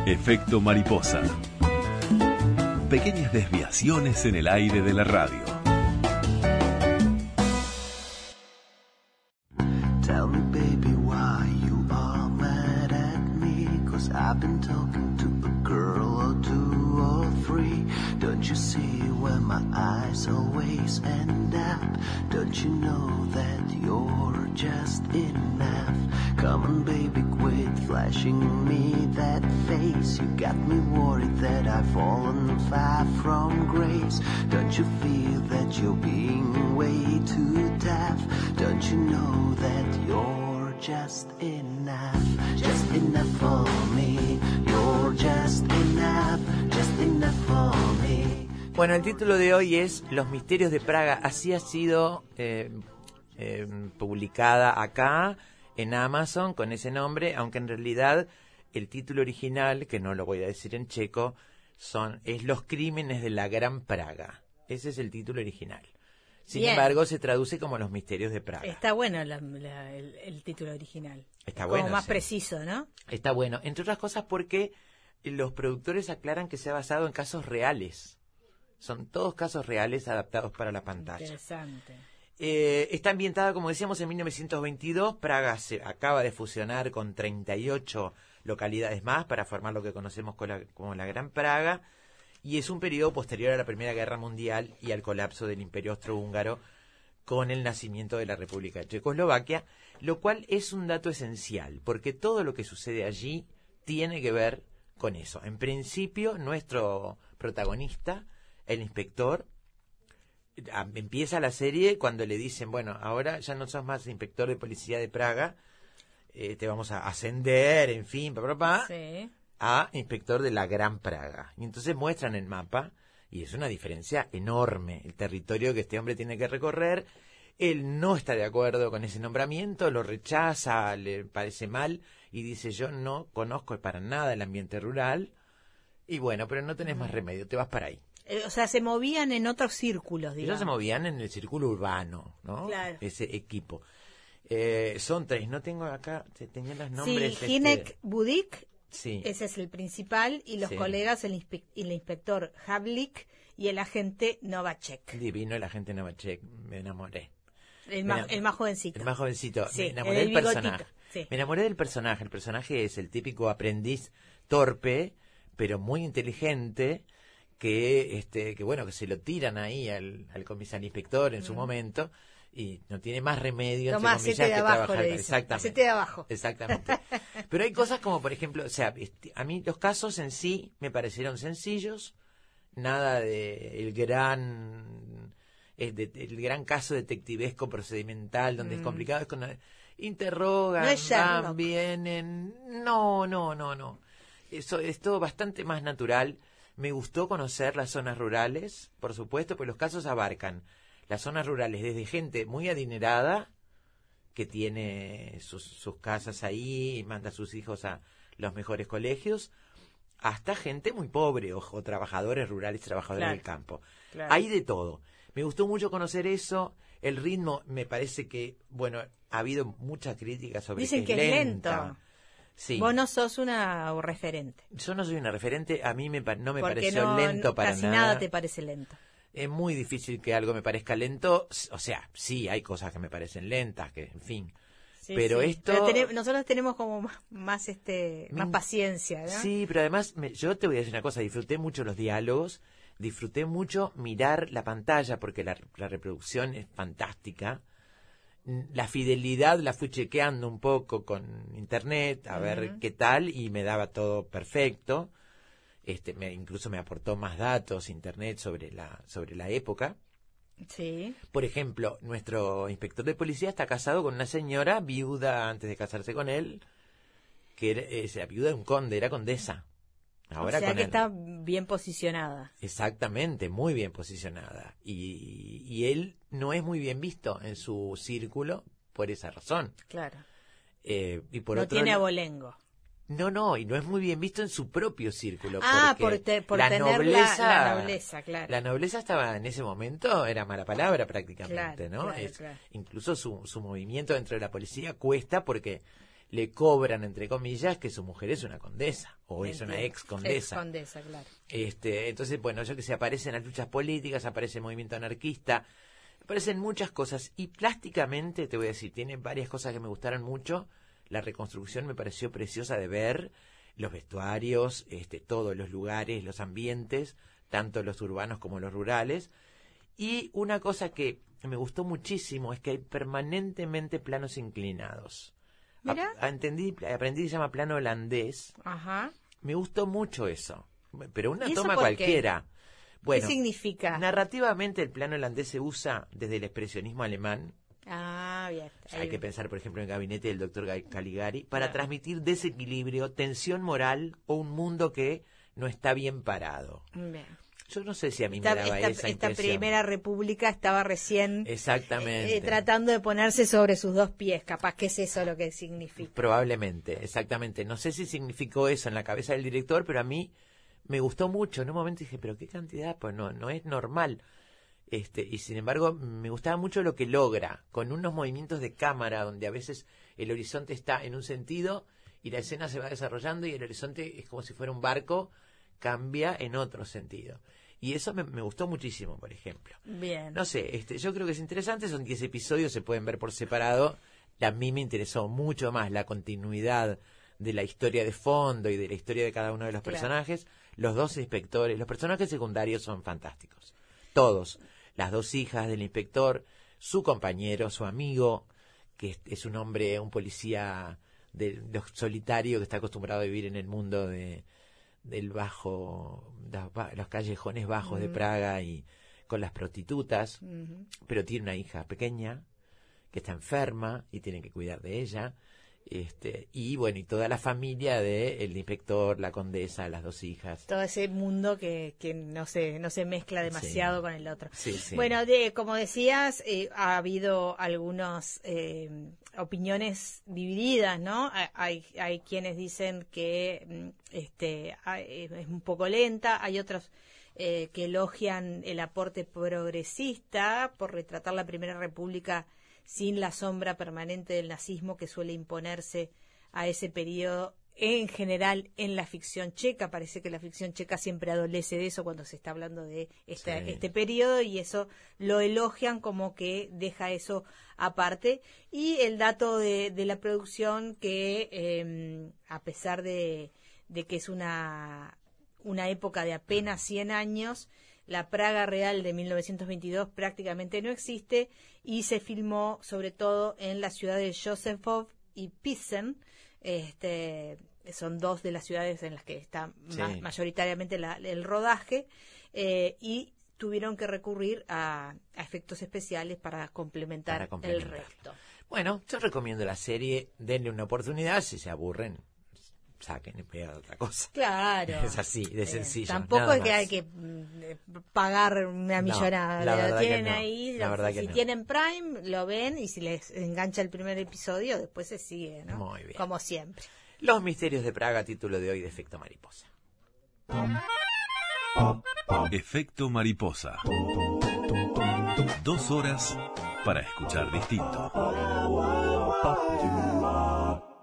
Efecto mariposa. Pequeñas desviaciones en el aire de la radio. Tell me, baby, why you are mad at me. 'Cause I've been talking to a girl or two or three. Don't you see where my eyes always end up? Don't you know that you're just enough? Come on, baby, quit flashing me that face. You got me worried that I've fallen far from grace. Don't you feel that you're being way too tough? Don't you know that you're just enough for me. You're just enough for me. Bueno, el título de hoy es Los misterios de Praga. Así ha sido publicada acá en Amazon con ese nombre, aunque en realidad el título original, que no lo voy a decir en checo, es Los crímenes de la Gran Praga. Ese es el título original. Sin embargo, se traduce como Los misterios de Praga. Está bueno el título original. Está bueno, como más sí. Preciso, ¿no? Está bueno, entre otras cosas porque los productores aclaran que se ha basado en casos reales. Son todos casos reales adaptados para la pantalla. Interesante. Está ambientada, como decíamos, en 1922. Praga se acaba de fusionar con 38 localidades más para formar lo que conocemos como la Gran Praga. Y es un periodo posterior a la Primera Guerra Mundial y al colapso del Imperio Austrohúngaro con el nacimiento de la República de Checoslovaquia, lo cual es un dato esencial, porque todo lo que sucede allí tiene que ver con eso. En principio, nuestro protagonista, el inspector, empieza la serie cuando le dicen, bueno, ahora ya no sos más inspector de policía de Praga, te vamos a ascender, en fin, Sí. a inspector de la Gran Praga. Y entonces muestran el mapa, y es una diferencia enorme, el territorio que este hombre tiene que recorrer. Él no está de acuerdo con ese nombramiento, lo rechaza, le parece mal, y dice, yo no conozco para nada el ambiente rural, y bueno, pero no tenés más remedio, te vas para ahí. O sea, se movían en otros círculos, digamos. Ellos se movían en el círculo urbano, ¿no? Claro. Ese equipo. Son 3, no tengo acá, tenía los nombres. Sí, Hinek Budik, sí. Ese es el principal, y los Sí. colegas, el inspector Havlik y el agente Novacek. Divino el agente Novacek, me enamoré. El más jovencito. El más jovencito, Sí, me enamoré el del bigotito, personaje. sí. Me enamoré del personaje. El personaje es el típico aprendiz torpe, pero muy inteligente, que bueno, que se lo tiran ahí al comisario inspector en su momento, y no tiene más remedio, Tomá, entre comillas, hacete de que abajo, trabajar. le dicen. Exactamente. Hacete de abajo. Exactamente. Pero hay cosas como, por ejemplo, o sea, a mí los casos en sí me parecieron sencillos, nada de el gran caso detectivesco procedimental donde es complicado, es cuando interrogan, No es Sherlock. van, vienen, no. Eso es todo bastante más natural. Me gustó conocer las zonas rurales, por supuesto, pues los casos abarcan las zonas rurales desde gente muy adinerada que tiene sus casas ahí y manda a sus hijos a los mejores colegios, hasta gente muy pobre o trabajadores rurales, trabajadores del campo. Claro. Hay de todo. Me gustó mucho conocer eso. El ritmo me parece que, bueno, ha habido mucha crítica sobre Dicen que que es lenta. lento. Sí. Vos no sos una referente. Yo no soy una referente, a mí no me Porque pareció lento para casi nada. nada te parece lento. Es muy difícil que algo me parezca lento, o sea, sí, hay cosas que me parecen lentas, que en fin. Sí, pero sí. esto... Pero nosotros tenemos como más paciencia, ¿no? Sí, pero además, yo te voy a decir una cosa, disfruté mucho los diálogos, disfruté mucho mirar la pantalla, porque la reproducción es fantástica. La fidelidad la fui chequeando un poco con internet, a ver qué tal, y me daba todo perfecto. Incluso me aportó más datos internet sobre la época. Sí. Por ejemplo, nuestro inspector de policía está casado con una señora viuda antes de casarse con él, que era viuda de un conde, era condesa. Ahora o sea con que él. está bien posicionada. Exactamente, muy bien posicionada. Y él no es muy bien visto en su círculo por esa razón. Claro. Y por No otro tiene lado, abolengo. No, y no es muy bien visto en su propio círculo. Por porque tener la nobleza, claro. La nobleza estaba en ese momento, era mala palabra prácticamente, Claro, ¿no? claro. Incluso su movimiento dentro de la policía cuesta porque le cobran, entre comillas, que su mujer es una condesa, o es una ex condesa. Ex condesa, claro. Entonces, bueno, yo que sé, aparecen las luchas políticas, aparece el movimiento anarquista, aparecen muchas cosas, y plásticamente, te voy a decir, tiene varias cosas que me gustaron mucho. La reconstrucción me pareció preciosa de ver, los vestuarios, todos los lugares, los ambientes, tanto los urbanos como los rurales. Y una cosa que me gustó muchísimo es que hay permanentemente planos inclinados. Mira. Aprendí que se llama plano holandés. Ajá. Me gustó mucho eso. Pero una ¿Y eso toma por qué? cualquiera. Bueno, ¿Qué significa? narrativamente el plano holandés se usa desde el expresionismo alemán. Ah, bien. O sea, hay que pensar, por ejemplo, en el gabinete del doctor Caligari, para Claro. transmitir desequilibrio, tensión moral o un mundo que no está bien parado. Bien. Yo no sé si a mí me daba esa Esta impresión. primera república estaba recién Exactamente. tratando de ponerse sobre sus dos pies. Capaz que es eso lo que significa. Probablemente, exactamente. No sé si significó eso en la cabeza del director, pero a mí me gustó mucho. En un momento dije, pero qué cantidad, pues no es normal. Y sin embargo, me gustaba mucho lo que logra, con unos movimientos de cámara, donde a veces el horizonte está en un sentido y la escena se va desarrollando y el horizonte es como si fuera un barco, cambia en otro sentido. Y eso me gustó muchísimo, por ejemplo. Bien. No sé, yo creo que es interesante, son 10 episodios, se pueden ver por separado. A mí me interesó mucho más la continuidad de la historia de fondo y de la historia de cada uno de los Claro. personajes. Los dos inspectores, los personajes secundarios son fantásticos. Todos. Las dos hijas del inspector, su compañero, su amigo, que es un hombre, un policía solitario que está acostumbrado a vivir en el mundo del bajo, los callejones bajos de Praga y con las prostitutas, pero tiene una hija pequeña que está enferma y tiene que cuidar de ella, y bueno, y toda la familia del inspector, la condesa, las dos hijas. Todo ese mundo que no se mezcla demasiado Sí. con el otro. Sí, sí. Bueno, como decías, ha habido algunas opiniones divididas, ¿no? Hay quienes dicen que es un poco lenta, hay otros que elogian el aporte progresista por retratar la Primera República sin la sombra permanente del nazismo que suele imponerse a ese periodo en general en la ficción checa. Parece que la ficción checa siempre adolece de eso cuando se está hablando de este periodo, y eso lo elogian como que deja eso aparte. Y el dato de la producción que a pesar de que es una época de apenas 100 años, la Praga real de 1922 prácticamente no existe y se filmó sobre todo en la ciudad de Józefov y Pilsen. Son dos de las ciudades en las que está mayoritariamente el rodaje, y tuvieron que recurrir a efectos especiales para complementar el resto. Bueno, yo recomiendo la serie, denle una oportunidad, si se aburren, saquen y pegan otra cosa. Claro. Es así, de sencillo. Tampoco nada es que más. hay que pagar una millonada. la verdad Tienen que no, ahí, la verdad que si no. tienen Prime, lo ven, y si les engancha el primer episodio, después se sigue, ¿no? Muy bien. Como siempre. Los misterios de Praga, título de hoy de Efecto Mariposa. Efecto Mariposa. 2 horas para escuchar distinto.